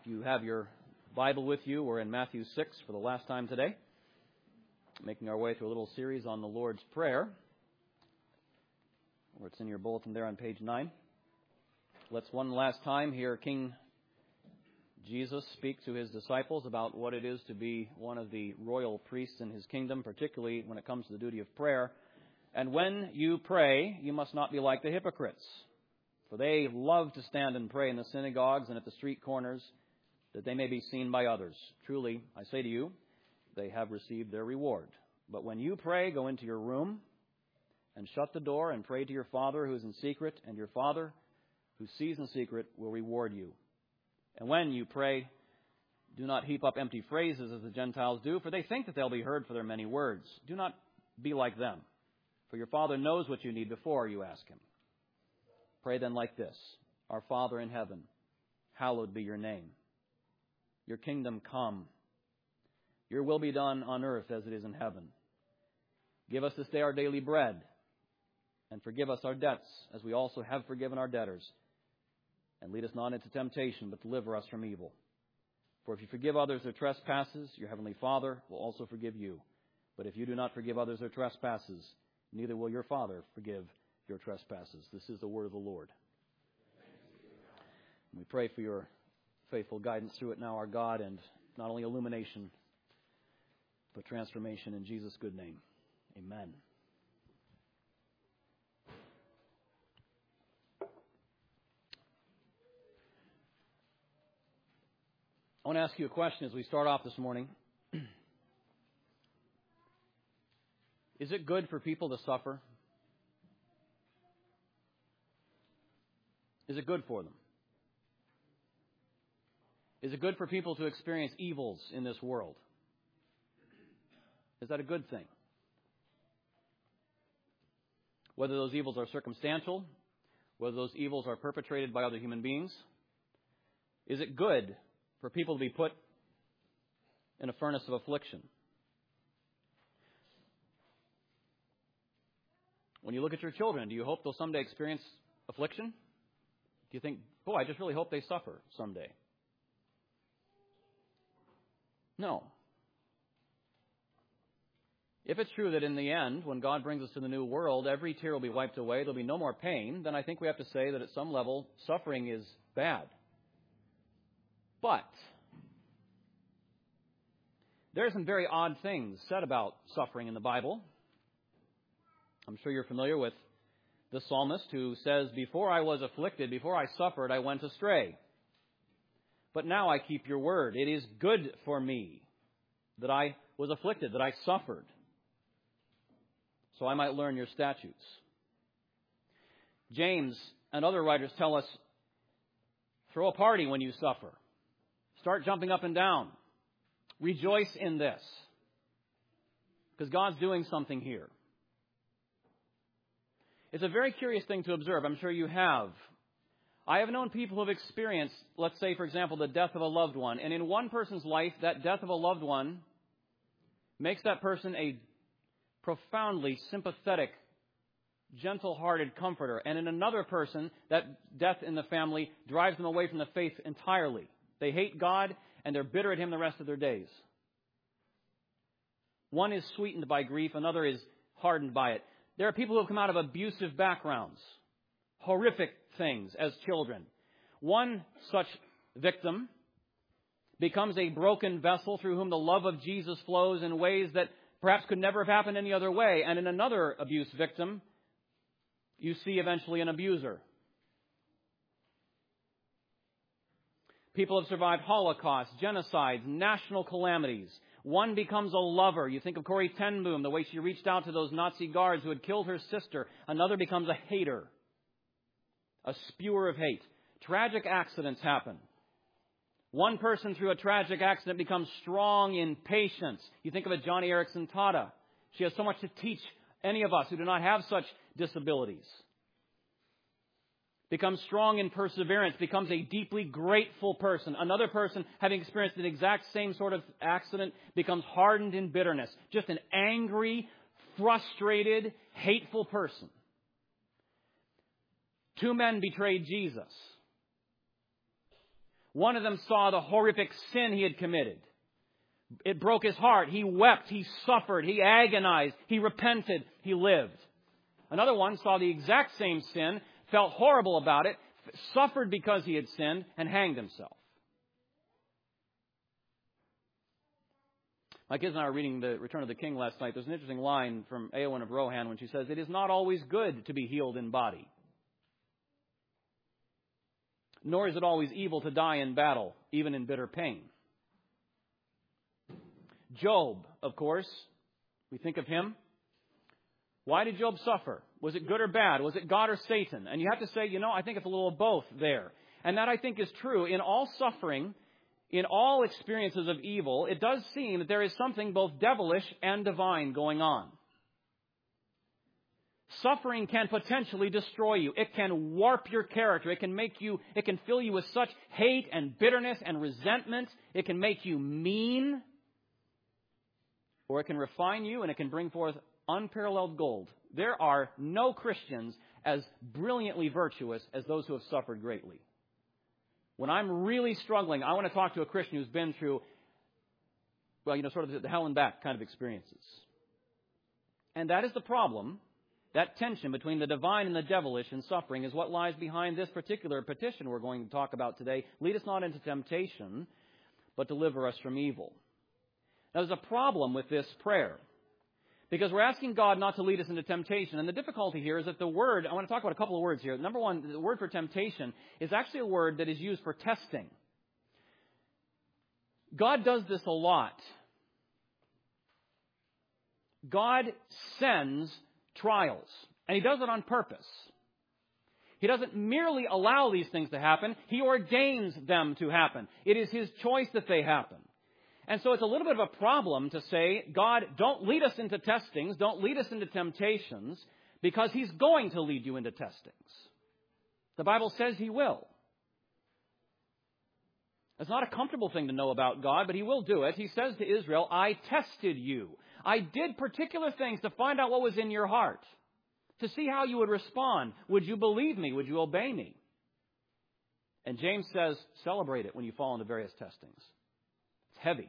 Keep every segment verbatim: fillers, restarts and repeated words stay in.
If you have your Bible with you, we're in Matthew six for the last time today, making our way through a little series on the Lord's Prayer. Or it's in your bulletin there on page nine. Let's one last time hear King Jesus speak to his disciples about what it is to be one of the royal priests in his kingdom, particularly when it comes to the duty of prayer. And when you pray, you must not be like the hypocrites, for they love to stand and pray in the synagogues and at the street corners, that they may be seen by others. Truly, I say to you, they have received their reward. But when you pray, go into your room and shut the door and pray to your Father who is in secret, and your Father who sees in secret will reward you. And when you pray, do not heap up empty phrases as the Gentiles do, for they think that they'll be heard for their many words. Do not be like them, for your Father knows what you need before you ask Him. Pray then like this: Our Father in heaven, hallowed be your name. Your kingdom come. Your will be done on earth as it is in heaven. Give us this day our daily bread, and forgive us our debts as we also have forgiven our debtors. And lead us not into temptation, but deliver us from evil. For if you forgive others their trespasses, your heavenly Father will also forgive you. But if you do not forgive others their trespasses, neither will your Father forgive your trespasses. This is the word of the Lord. We pray for your faithful guidance through it now, our God, and not only illumination, but transformation in Jesus' good name. Amen. I want to ask you a question as we start off this morning. Is it good for people to suffer? Is it good for them? Is it good for people to experience evils in this world? Is that a good thing? Whether those evils are circumstantial, whether those evils are perpetrated by other human beings, is it good for people to be put in a furnace of affliction? When you look at your children, do you hope they'll someday experience affliction? Do you think, boy, I just really hope they suffer someday? No. If it's true that in the end, when God brings us to the new world, every tear will be wiped away, there'll be no more pain, then I think we have to say that at some level, suffering is bad. But there are some very odd things said about suffering in the Bible. I'm sure you're familiar with the psalmist who says, "Before I was afflicted, before I suffered, I went astray. But now I keep your word. It is good for me that I was afflicted, that I suffered, so I might learn your statutes." James and other writers tell us, throw a party when you suffer. Start jumping up and down. Rejoice in this, because God's doing something here. It's a very curious thing to observe. I'm sure you have. I have known people who have experienced, let's say, for example, the death of a loved one. And in one person's life, that death of a loved one makes that person a profoundly sympathetic, gentle-hearted comforter. And in another person, that death in the family drives them away from the faith entirely. They hate God, and they're bitter at Him the rest of their days. One is sweetened by grief, another is hardened by it. There are people who have come out of abusive backgrounds, horrific things as children. One such victim becomes a broken vessel through whom the love of Jesus flows in ways that perhaps could never have happened any other way. And in another abuse victim, you see eventually an abuser. People have survived Holocaust, genocides, national calamities. One becomes a lover. You think of Corrie ten Boom, the way she reached out to those Nazi guards who had killed her sister. Another becomes a hater, a spewer of hate. Tragic accidents happen. One person through a tragic accident becomes strong in patience. You think of a Johnny Erickson Tata. She has so much to teach any of us who do not have such disabilities. Becomes strong in perseverance, becomes a deeply grateful person. Another person, having experienced the exact same sort of accident, becomes hardened in bitterness. Just an angry, frustrated, hateful person. Two men betrayed Jesus. One of them saw the horrific sin he had committed. It broke his heart. He wept. He suffered. He agonized. He repented. He lived. Another one saw the exact same sin, felt horrible about it, suffered because he had sinned, and hanged himself. My kids and I were reading The Return of the King last night. There's an interesting line from Eowyn of Rohan when she says, "It is not always good to be healed in body, nor is it always evil to die in battle, even in bitter pain." Job, of course, we think of him. Why did Job suffer? Was it good or bad? Was it God or Satan? And you have to say, you know, I think it's a little of both there. And that, I think, is true. In all suffering, in all experiences of evil, it does seem that there is something both devilish and divine going on. Suffering can potentially destroy you. It can warp your character. It can make you, it can fill you with such hate and bitterness and resentment. It can make you mean. Or it can refine you and it can bring forth unparalleled gold. There are no Christians as brilliantly virtuous as those who have suffered greatly. When I'm really struggling, I want to talk to a Christian who's been through, well, you know, sort of the hell and back kind of experiences. And that is the problem. That tension between the divine and the devilish in suffering is what lies behind this particular petition we're going to talk about today. Lead us not into temptation, but deliver us from evil. Now, there's a problem with this prayer, because we're asking God not to lead us into temptation. And the difficulty here is that the word, I want to talk about a couple of words here. Number one, the word for temptation is actually a word that is used for testing. God does this a lot. God sends trials, and He does it on purpose. He doesn't merely allow these things to happen. He ordains them to happen. It is His choice that they happen. And so it's a little bit of a problem to say, God, don't lead us into testings, don't lead us into temptations, because He's going to lead you into testings. The Bible says He will. It's not a comfortable thing to know about God, but He will do it. He says to Israel, I tested you. I did particular things to find out what was in your heart, to see how you would respond. Would you believe me? Would you obey me? And James says, celebrate it when you fall into various testings. It's heavy.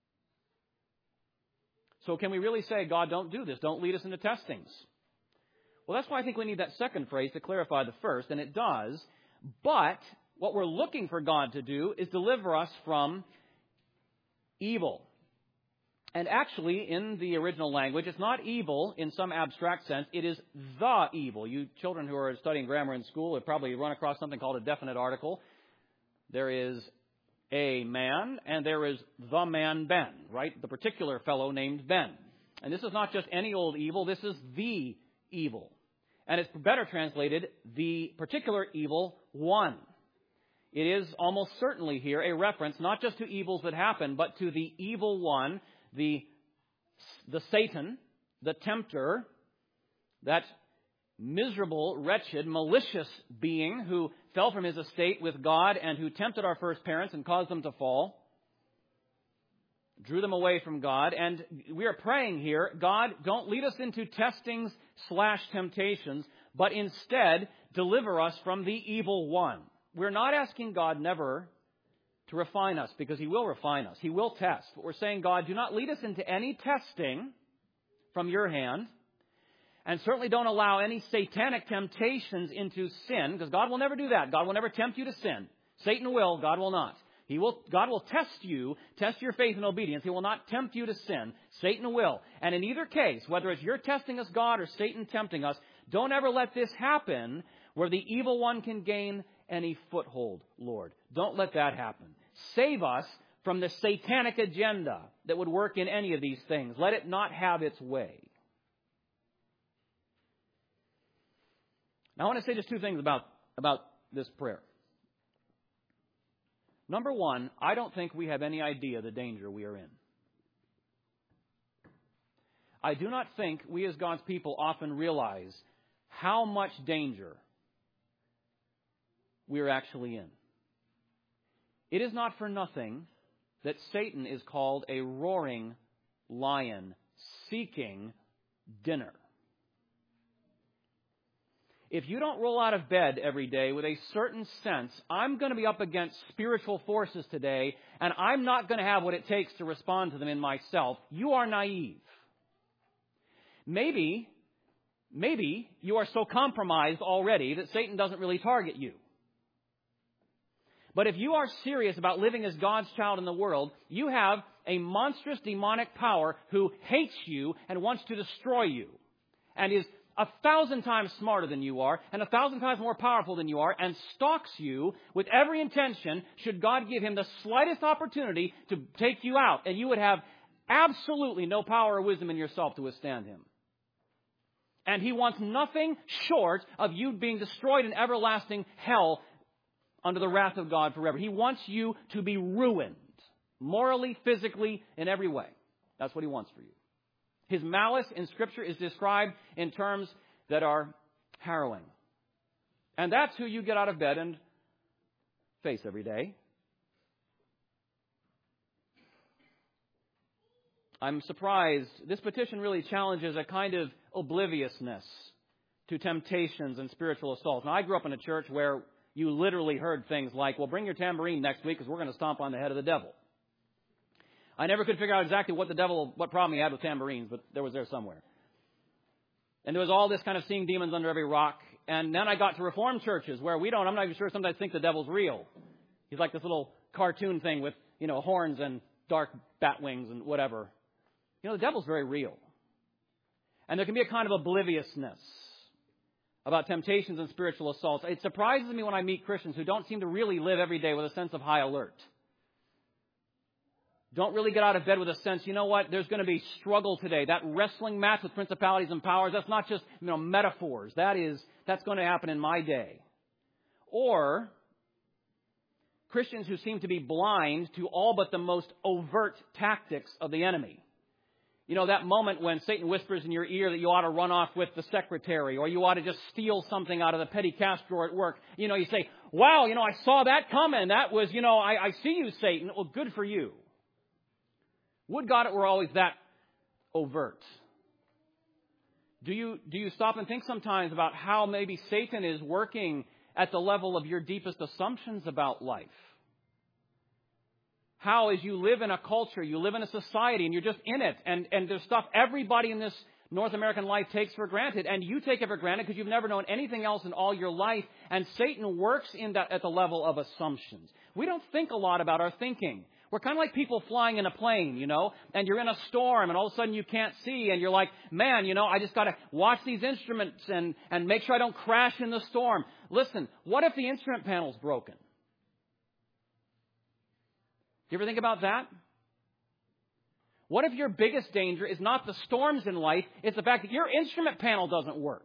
So can we really say, God, don't do this. Don't lead us into testings? Well, that's why I think we need that second phrase to clarify the first, and it does. But what we're looking for God to do is deliver us from evil. And actually, in the original language, it's not evil in some abstract sense. It is the evil. You children who are studying grammar in school have probably run across something called a definite article. There is a man, and there is the man Ben, right? The particular fellow named Ben. And this is not just any old evil. This is the evil. And it's better translated, the particular evil one. It is almost certainly here a reference not just to evils that happen, but to the evil one, the, the Satan, the tempter, that miserable, wretched, malicious being who fell from his estate with God and who tempted our first parents and caused them to fall, drew them away from God. And we are praying here, God, don't lead us into testings slash temptations, but instead deliver us from the evil one. We're not asking God never to refine us, because He will refine us. He will test. But we're saying, God, do not lead us into any testing from your hand. And certainly don't allow any satanic temptations into sin, because God will never do that. God will never tempt you to sin. Satan will, God will not. He will, God will test you, test your faith and obedience. He will not tempt you to sin. Satan will. And in either case, whether it's you're testing us, God, or Satan tempting us, don't ever let this happen where the evil one can gain any foothold, Lord. Don't let that happen. Save us from the satanic agenda that would work in any of these things. Let it not have its way. Now, I want to say just two things about, about this prayer. Number one, I don't think we have any idea the danger we are in. I do not think we as God's people often realize how much danger we are actually in. It is not for nothing that Satan is called a roaring lion seeking dinner. if you don't roll out of bed every day with a certain sense, I'm going to be up against spiritual forces today, and I'm not going to have what it takes to respond to them in myself, you are naive. Maybe, maybe you are so compromised already that Satan doesn't really target you. But if you are serious about living as God's child in the world, you have a monstrous demonic power who hates you and wants to destroy you, and is a thousand times smarter than you are, and a thousand times more powerful than you are, and stalks you with every intention, should God give him the slightest opportunity to take you out, and you would have absolutely no power or wisdom in yourself to withstand him. And he wants nothing short of you being destroyed in everlasting hell under the wrath of God forever. He wants you to be ruined, morally, physically, in every way. That's what he wants for you. His malice in Scripture is described in terms that are harrowing. And that's who you get out of bed and face every day. I'm surprised. This petition really challenges a kind of obliviousness to temptations and spiritual assaults. Now, I grew up in a church where you literally heard things like, well, bring your tambourine next week because we're going to stomp on the head of the devil. I never could figure out exactly what the devil, what problem he had with tambourines, but there was there somewhere. And there was all this kind of seeing demons under every rock. And then I got to Reformed churches where we don't, I'm not even sure, sometimes think the devil's real. He's like this little cartoon thing with, you know, horns and dark bat wings and whatever. You know, the devil's very real. And there can be a kind of obliviousness about temptations and spiritual assaults. It surprises me when I meet Christians who don't seem to really live every day with a sense of high alert. Don't really get out of bed with a sense, you know what, there's going to be struggle today. That wrestling match with principalities and powers, that's not just, you know, metaphors. That is, that's going to happen in my day. Or Christians who seem to be blind to all but the most overt tactics of the enemy. You know, that moment when Satan whispers in your ear that you ought to run off with the secretary, or you ought to just steal something out of the petty cash drawer at work. You know, you say, wow, you know, I saw that coming. That was, you know, I, I see you, Satan. Well, good for you. Would God it were always that overt. Do you, do you stop and think sometimes about how maybe Satan is working at the level of your deepest assumptions about life? How, as you live in a culture, you live in a society, and you're just in it, and, and there's stuff everybody in this North American life takes for granted, and you take it for granted because you've never known anything else in all your life, and Satan works in that at the level of assumptions. We don't think a lot about our thinking. We're kind of like people flying in a plane, you know, and you're in a storm, and all of a sudden you can't see, and you're like, man, you know, I just got to watch these instruments and, and make sure I don't crash in the storm. Listen, what if the instrument panel's broken? You ever think about that? What if your biggest danger is not the storms in life, it's the fact that your instrument panel doesn't work?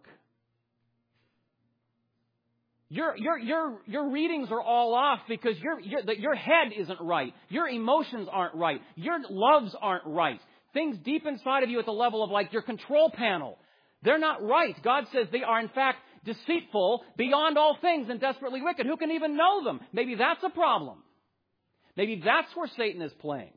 Your, your, your, your readings are all off because your, your, your head isn't right. Your emotions aren't right. Your loves aren't right. Things deep inside of you at the level of like your control panel, they're not right. God says they are in fact deceitful beyond all things and desperately wicked. Who can even know them? Maybe that's a problem. Maybe that's where Satan is playing.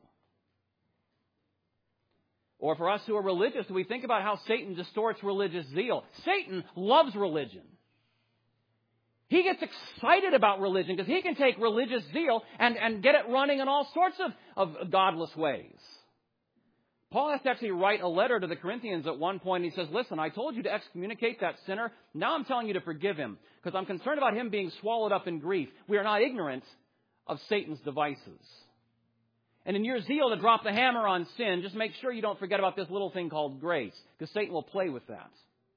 Or for us who are religious, do we think about how Satan distorts religious zeal? Satan loves religion. He gets excited about religion because he can take religious zeal and, and get it running in all sorts of, of godless ways. Paul has to actually write a letter to the Corinthians at one point. And he says, listen, I told you to excommunicate that sinner. Now I'm telling you to forgive him because I'm concerned about him being swallowed up in grief. We are not ignorant of Satan's devices. And in your zeal to drop the hammer on sin, just make sure you don't forget about this little thing called grace, because Satan will play with that.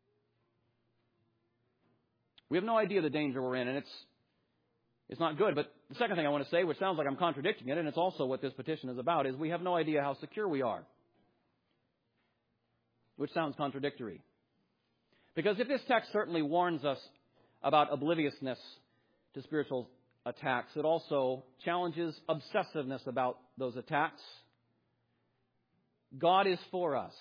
We have no idea the danger we're in, and it's it's not good. But the second thing I want to say, which sounds like I'm contradicting it, and it's also what this petition is about, is we have no idea how secure we are. Which sounds contradictory. Because if this text certainly warns us about obliviousness to spiritual attacks, it also challenges obsessiveness about those attacks. God is for us.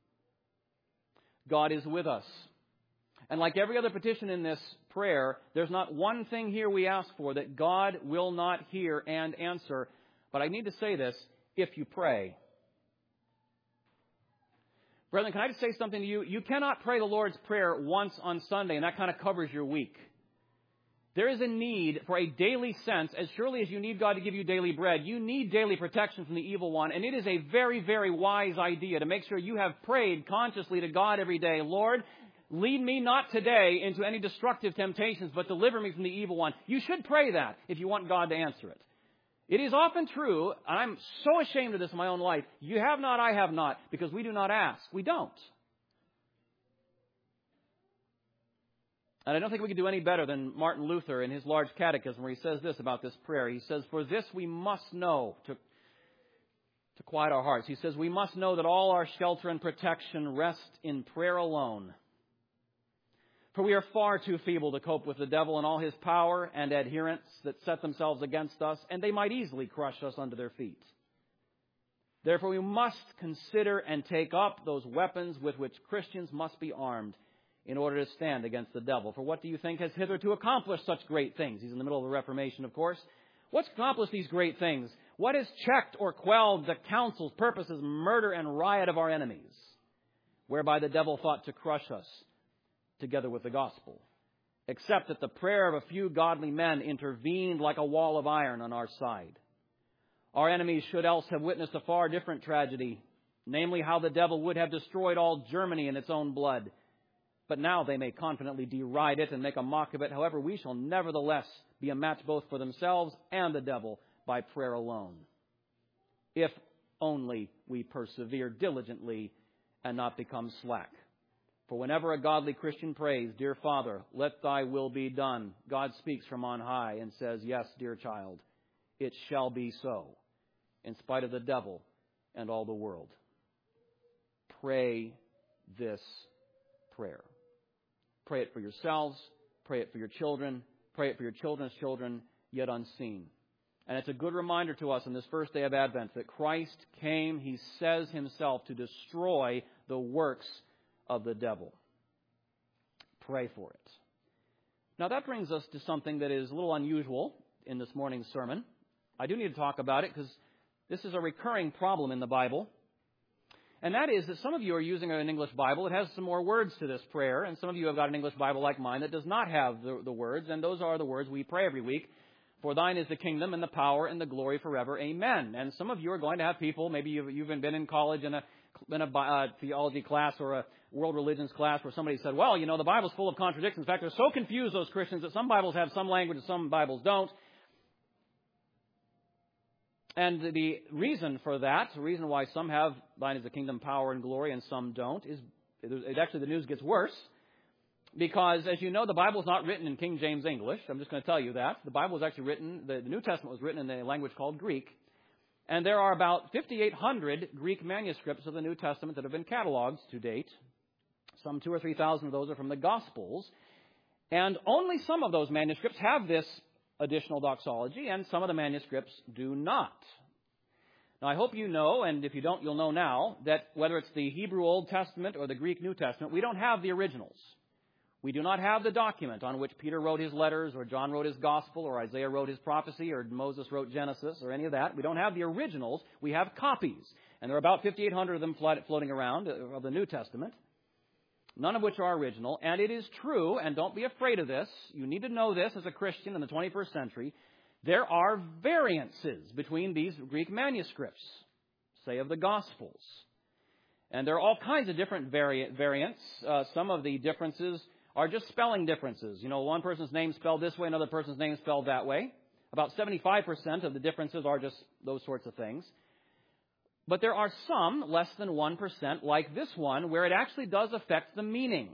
God is with us. And like every other petition in this prayer, there's not one thing here we ask for that God will not hear and answer. But I need to say this, if you pray. Brethren, can I just say something to you? You cannot pray the Lord's Prayer once on Sunday, and that kind of covers your week. There is a need for a daily sense, as surely as you need God to give you daily bread, you need daily protection from the evil one, and it is a very, very wise idea to make sure you have prayed consciously to God every day, Lord, lead me not today into any destructive temptations, but deliver me from the evil one. You should pray that if you want God to answer it. It is often true, and I'm so ashamed of this in my own life, you have not, I have not, because we do not ask. We don't. And I don't think we can do any better than Martin Luther in his large catechism where he says this about this prayer. He says, for this we must know, to, to quiet our hearts, he says, we must know that all our shelter and protection rest in prayer alone. For we are far too feeble to cope with the devil and all his power and adherents that set themselves against us, and they might easily crush us under their feet. Therefore, we must consider and take up those weapons with which Christians must be armed in order to stand against the devil. For what do you think has hitherto accomplished such great things? He's in the middle of the Reformation, of course. What's accomplished these great things? What has checked or quelled the counsels, purposes, murder, and riot of our enemies, whereby the devil thought to crush us together with the gospel, except that the prayer of a few godly men intervened like a wall of iron on our side. Our enemies should else have witnessed a far different tragedy, namely how the devil would have destroyed all Germany in its own blood. But now they may confidently deride it and make a mock of it. However, we shall nevertheless be a match both for themselves and the devil by prayer alone, if only we persevere diligently and not become slack. For whenever a godly Christian prays, Dear Father, let thy will be done, God speaks from on high and says, Yes, dear child, it shall be so, in spite of the devil and all the world. Pray this prayer. Pray it for yourselves, pray it for your children, pray it for your children's children, yet unseen. And it's a good reminder to us on this first day of Advent that Christ came, he says himself, to destroy the works of the devil. Pray for it. Now that brings us to something that is a little unusual in this morning's sermon. I do need to talk about it because this is a recurring problem in the Bible. And that is that some of you are using an English Bible. It has some more words to this prayer. And some of you have got an English Bible like mine that does not have the, the words. And those are the words we pray every week. For thine is the kingdom and the power and the glory forever. Amen. And some of you are going to have people, maybe you've, you've been in college in a, in a uh, theology class or a world religions class where somebody said, well, you know, the Bible's full of contradictions. In fact, they're so confused, those Christians, that some Bibles have some language and some Bibles don't. And the reason for that, the reason why some have thine is the kingdom, power, and glory, and some don't, is it actually the news gets worse. Because, as you know, the Bible is not written in King James English. I'm just going to tell you that. The Bible was actually written, the, the New Testament was written in a language called Greek. And there are about fifty-eight hundred Greek manuscripts of the New Testament that have been cataloged to date. Some two or three thousand of those are from the Gospels. And only some of those manuscripts have this additional doxology, and some of the manuscripts do not. Now, I hope you know, and if you don't, you'll know now, that whether it's the Hebrew Old Testament or the Greek New Testament, we don't have the originals. We do not have the document on which Peter wrote his letters, or John wrote his gospel, or Isaiah wrote his prophecy, or Moses wrote Genesis, or any of that. We don't have the originals. We have copies. And there are about fifty-eight hundred of them floating around of the New Testament, none of which are original. And it is true, and don't be afraid of this, you need to know this as a Christian in the twenty-first century, there are variances between these Greek manuscripts, say of the Gospels. And there are all kinds of different vari- variants. Uh, some of the differences are just spelling differences. You know, one person's name spelled this way, another person's name spelled that way. About seventy-five percent of the differences are just those sorts of things. But there are some, less than one percent, like this one, where it actually does affect the meaning.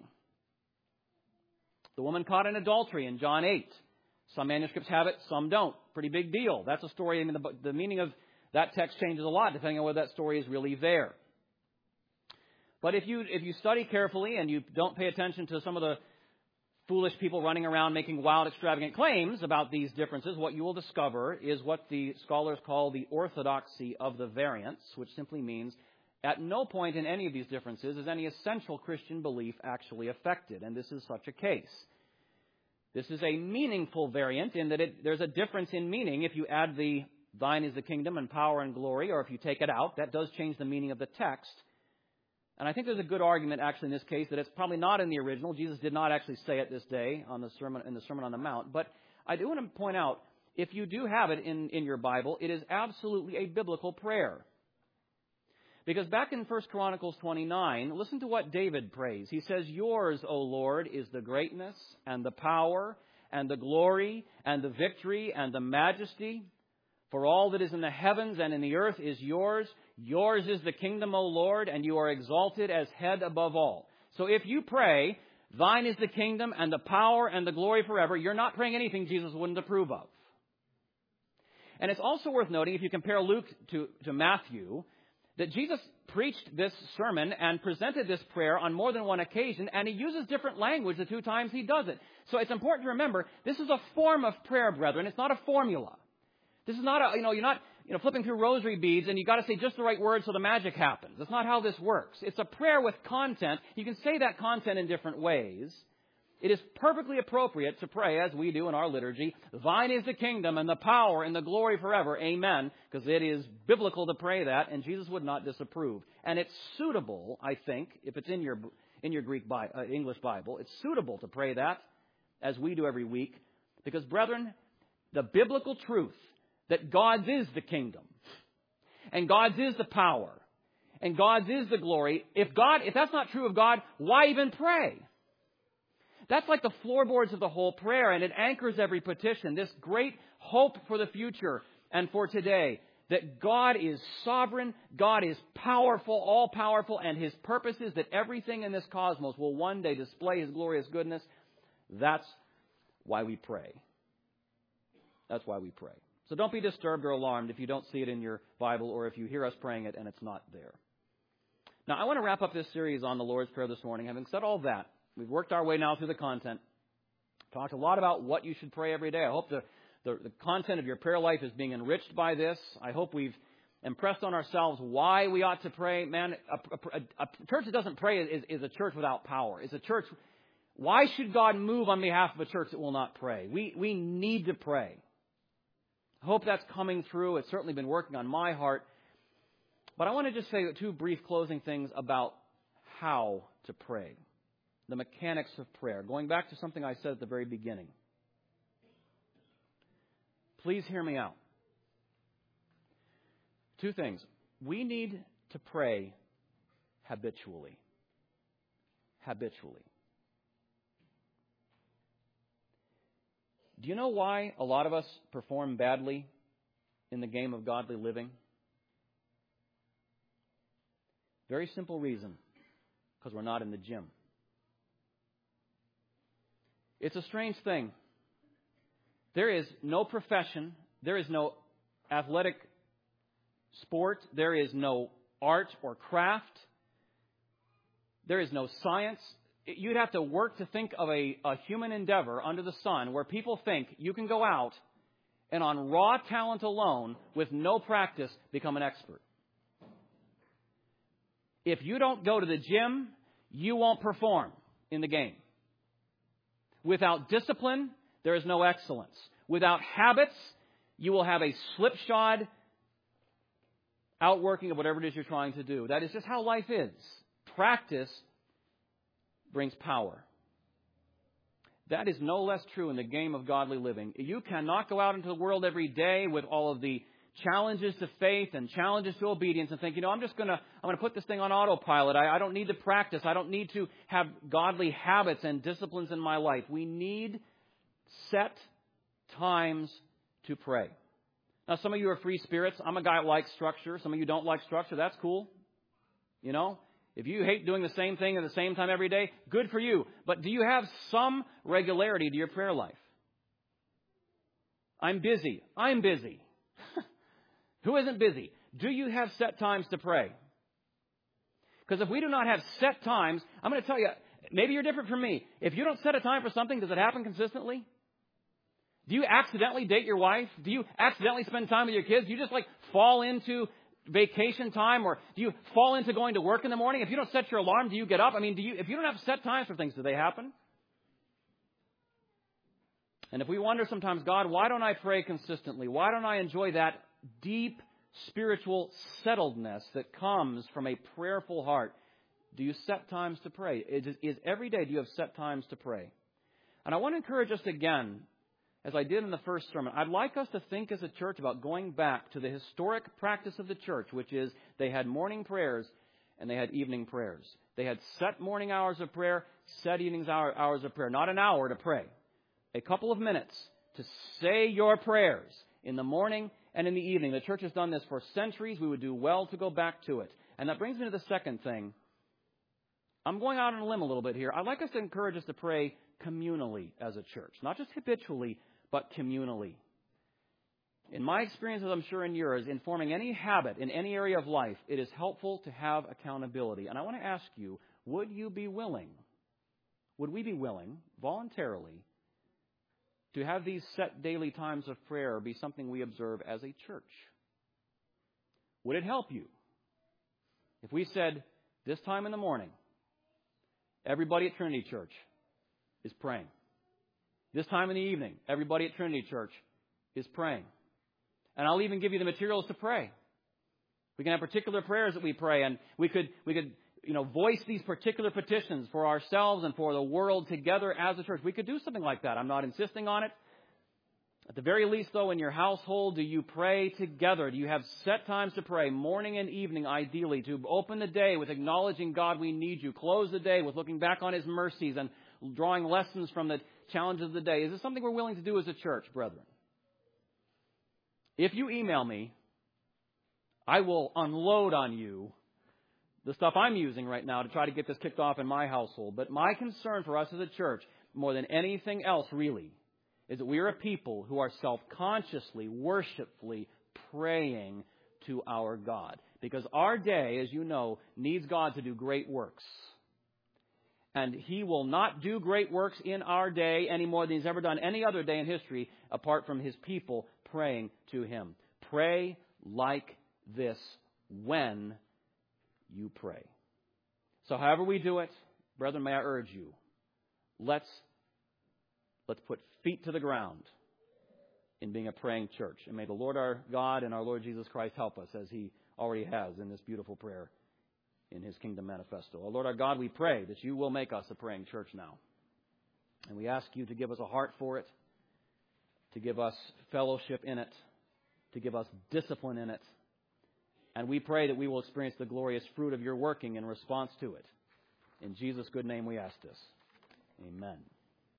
The woman caught in adultery in John eight. Some manuscripts have it, some don't. Pretty big deal. That's a story. I mean, the, the meaning of that text changes a lot depending on whether that story is really there. But if you if you study carefully and you don't pay attention to some of the foolish people running around making wild, extravagant claims about these differences, what you will discover is what the scholars call the orthodoxy of the variants, which simply means at no point in any of these differences is any essential Christian belief actually affected, and this is such a case. This is a meaningful variant in that it, there's a difference in meaning if you add the thine is the kingdom and power and glory, or if you take it out. That does change the meaning of the text. And I think there's a good argument actually in this case that it's probably not in the original. Jesus did not actually say it this day on the sermon in the Sermon on the Mount. But I do want to point out, if you do have it in, in your Bible, it is absolutely a biblical prayer. Because back in First Chronicles twenty-nine, listen to what David prays. He says, "Yours, O Lord, is the greatness and the power and the glory and the victory and the majesty. For all that is in the heavens and in the earth is yours. Yours is the kingdom, O Lord, and you are exalted as head above all." So if you pray, "Thine is the kingdom and the power and the glory forever," you're not praying anything Jesus wouldn't approve of. And it's also worth noting, if you compare Luke to, to Matthew, that Jesus preached this sermon and presented this prayer on more than one occasion, and he uses different language the two times he does it. So it's important to remember, this is a form of prayer, brethren. It's not a formula. This is not a, you know, you're not, you know, flipping through rosary beads and you got to say just the right words so the magic happens. That's not how this works. It's a prayer with content. You can say that content in different ways. It is perfectly appropriate to pray, as we do in our liturgy, "Thine is the kingdom and the power and the glory forever. Amen." Because it is biblical to pray that, and Jesus would not disapprove. And it's suitable, I think, if it's in your in your Greek Bi- uh, English Bible, it's suitable to pray that, as we do every week, because, brethren, the biblical truth that God's is the kingdom, and God's is the power, and God's is the glory. If God, if that's not true of God, why even pray? That's like the floorboards of the whole prayer, and it anchors every petition. This great hope for the future and for today, that God is sovereign, God is powerful, all-powerful, and His purpose is that everything in this cosmos will one day display His glorious goodness. That's why we pray. That's why we pray. So don't be disturbed or alarmed if you don't see it in your Bible or if you hear us praying it and it's not there. Now, I want to wrap up this series on the Lord's Prayer this morning. Having said all that, we've worked our way now through the content, talked a lot about what you should pray every day. I hope the, the, the content of your prayer life is being enriched by this. I hope we've impressed on ourselves why we ought to pray. Man, a, a, a church that doesn't pray is, is a church without power. It's a church. Why should God move on behalf of a church that will not pray? We, we need to pray. I hope that's coming through. It's certainly been working on my heart. But I want to just say two brief closing things about how to pray. The mechanics of prayer. Going back to something I said at the very beginning. Please hear me out. Two things. We need to pray habitually. Habitually. Do you know why a lot of us perform badly in the game of godly living? Very simple reason. Because we're not in the gym. It's a strange thing. There is no profession, there is no athletic sport, there is no art or craft, there is no science. You'd have to work to think of a, a human endeavor under the sun where people think you can go out and on raw talent alone, with no practice, become an expert. If you don't go to the gym, you won't perform in the game. Without discipline, there is no excellence. Without habits, you will have a slipshod outworking of whatever it is you're trying to do. That is just how life is. Practice brings power. That is no less true in the game of godly living. You cannot go out into the world every day with all of the challenges to faith and challenges to obedience and think, you know, I'm just going to I'm going to put this thing on autopilot. I, I don't need to practice. I don't need to have godly habits and disciplines in my life. We need set times to pray. Now, some of you are free spirits. I'm a guy that likes structure. Some of you don't like structure. That's cool. You know, if you hate doing the same thing at the same time every day, good for you. But do you have some regularity to your prayer life? I'm busy. I'm busy. Who isn't busy? Do you have set times to pray? Because if we do not have set times, I'm going to tell you, maybe you're different from me. If you don't set a time for something, does it happen consistently? Do you accidentally date your wife? Do you accidentally spend time with your kids? Do you just like fall into vacation time, or do you fall into going to work in the morning? If you don't set your alarm, do you get up? I mean, do you? If you don't have set times for things, do they happen? And if we wonder sometimes, God, why don't I pray consistently? Why don't I enjoy that deep spiritual settledness that comes from a prayerful heart? Do you set times to pray? Is, is every day, do you have set times to pray? And I want to encourage us again, as I did in the first sermon, I'd like us to think as a church about going back to the historic practice of the church, which is they had morning prayers and they had evening prayers. They had set morning hours of prayer, set evening hours of prayer. Not an hour to pray. A couple of minutes to say your prayers in the morning and in the evening. The church has done this for centuries. We would do well to go back to it. And that brings me to the second thing. I'm going out on a limb a little bit here. I'd like us to encourage us to pray communally as a church. Not just habitually, but communally. In my experience, as I'm sure in yours, in forming any habit in any area of life, it is helpful to have accountability. And I want to ask you, would you be willing, would we be willing, voluntarily, to have these set daily times of prayer be something we observe as a church? Would it help you if we said, this time in the morning, everybody at Trinity Church is praying. This time in the evening, everybody at Trinity Church is praying. And I'll even give you the materials to pray. We can have particular prayers that we pray, and we could we could you know voice these particular petitions for ourselves and for the world together as a church. We could do something like that. I'm not insisting on it. At the very least, though, in your household, do you pray together? Do you have set times to pray, morning and evening, ideally, to open the day with acknowledging, God, we need you, close the day with looking back on His mercies and drawing lessons from the challenges of the day? Is this something we're willing to do as a church, brethren? If you email me, I will unload on you the stuff I'm using right now to try to get this kicked off in my household. But my concern for us as a church, more than anything else really, is that we are a people who are self-consciously, worshipfully praying to our God. Because our day, as you know, needs God to do great works. And He will not do great works in our day any more than He's ever done any other day in history apart from His people praying to Him. Pray like this when you pray. So however we do it, brethren, may I urge you, let's let's put feet to the ground in being a praying church. And may the Lord our God and our Lord Jesus Christ help us, as He already has in this beautiful prayer in His Kingdom Manifesto. Oh, Lord our God, we pray that You will make us a praying church now. And we ask You to give us a heart for it, to give us fellowship in it, to give us discipline in it. And we pray that we will experience the glorious fruit of Your working in response to it. In Jesus' good name we ask this. Amen.